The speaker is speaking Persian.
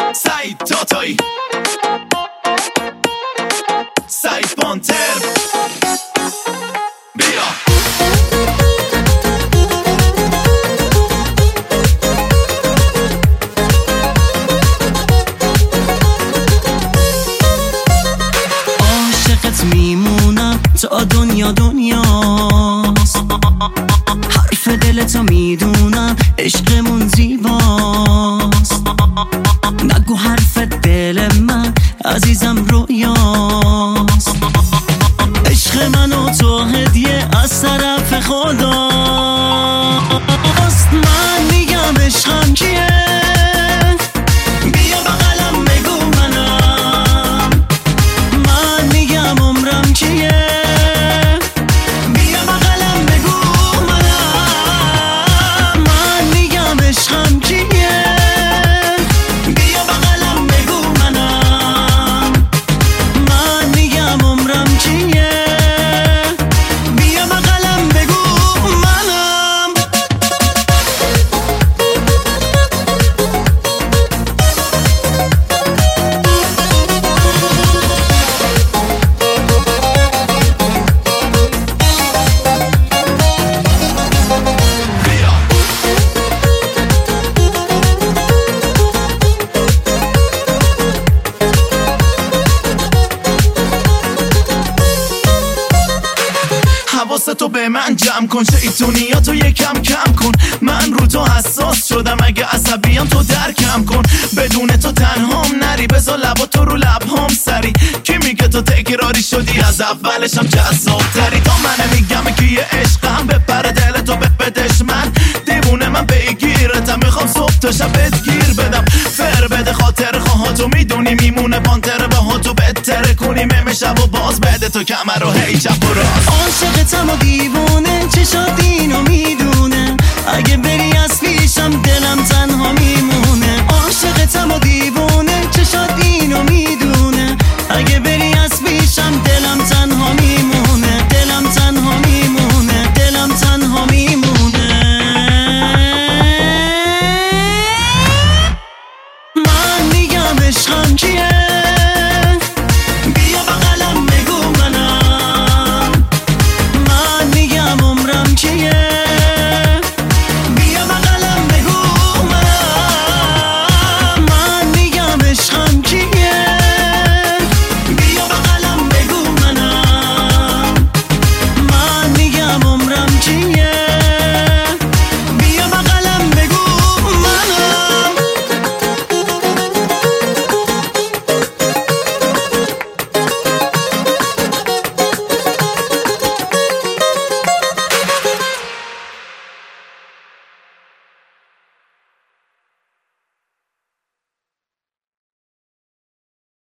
سعید تاتایی، سعید پانتر، بیا عاشقت میمونم تا دنیا دنیاست، حرف دلتو میدونم عشقمون زیباست. نگو حرف دل من عزیزم رویاست، عشق من و تو هدیه از طرف خداست. من میگم عشقم کیه، بیا بغلم بگو منم. من میگم عمرم کیه، بیا بغلم بگو منم. من میگم عشقم کیه، بیا بغلم بگو منم. من میگم عمرم کیه، بیا بغلم بگو منم. حواستو به من جمع کن، شیطونیاتو یکم کم کن. من رو تو حساس شدم، اگه عصبیم تو درکم کن. بدون تو تنهام نری، بذار لباتو رو لبهام سری. کی میگه تو تکراری شدی، از اولشم جذاب تری. تا من میگم که یه عشقم بپره دلتو بدش. من دیوونه من بگیرتم، میخوام صبح تا شبت گیر بدم. فر بده خاطر خواهاتو، میدونی میمونه پانتر باهاتو. بهتره کنیم امشب و باز بده تو کمر رو هی چپ و راست. عاشقتم و دیوونه